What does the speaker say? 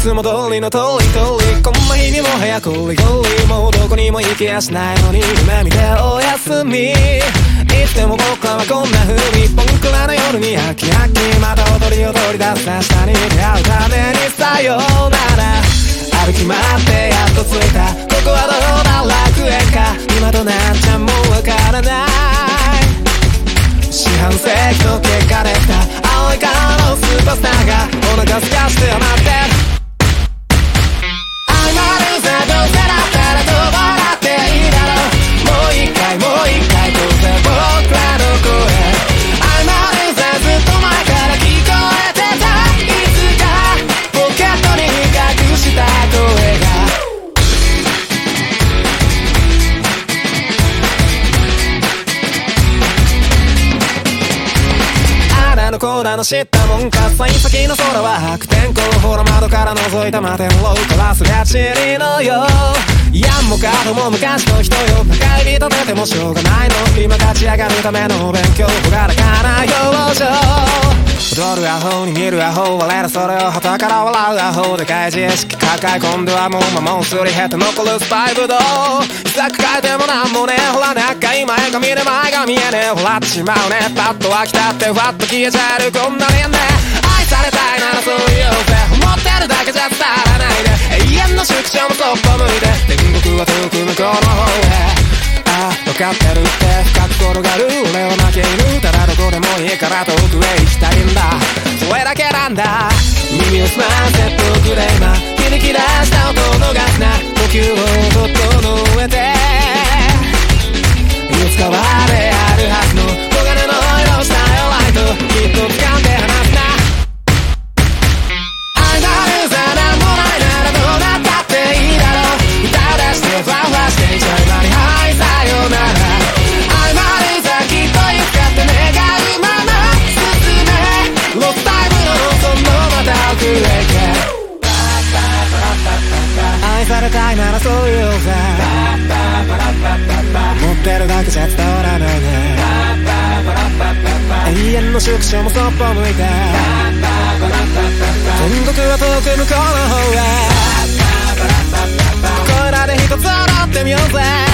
つも通りの通りこんな日にも早くゴリゴリもうどこにも行きやしないのに夢見ておやすみいつでも僕らはこんな風に僕らの夜に飽きまた踊り出す明日に出会うためにさようなら歩き回ってやっと着いたここはどうだ楽園か今となっちゃもうわからない四半世紀の汚れた青い顔のスーパースターがお腹すかして待ってI'm a loser どうせだったらどう笑っていいだろうもう一回どうせ僕らの声 I'm a loser ずっと前から聞こえてたいつかポケットに隠した声がのコーラの知ったもんか幸先の空は白天候ほら窓から覗いた摩天楼からすがちりのよやんもかとも昔の人よ中指立ててもしょうがないの今立ち上がるための勉強ほがらかな表情踊るアホに見るアホ我らそれを旗から笑うアホでかい自意識抱え込んではもう魔物すり減って残るスパイブドウざく変えてもなんもねほらね赤い前髪で前が見えねえほらっちまうねパッと飽きたってふわっと消えちゃえるこんなにね愛されたいならそう言おうぜ思ってるだけじゃ伝わらないで永遠の宿舎もそっぽ向いて天国は遠く向こうの方へああ分かってるって深く転がる俺は負け犬ただどこでもいいから遠くへ行きたいんだそれだけなんだ耳を澄ませておくれ今響き出した音のガスな呼吸を整えていつかはであるはずの黄金の色したよライトきっと掴んで離すなI'm a loserなんもないならどうなったっていいだろう歌出してファンファしていちゃいまにはいさようならI'm a loserきっといつかって願うまま進めロスタイムのそのまた奥へ行け愛されたいならそう言おうぜ持ってるだけじゃ伝わらないね永遠の宿舎もそっぽ向いて天国は遠く向こうの方へここらで一つ踊ってみようぜ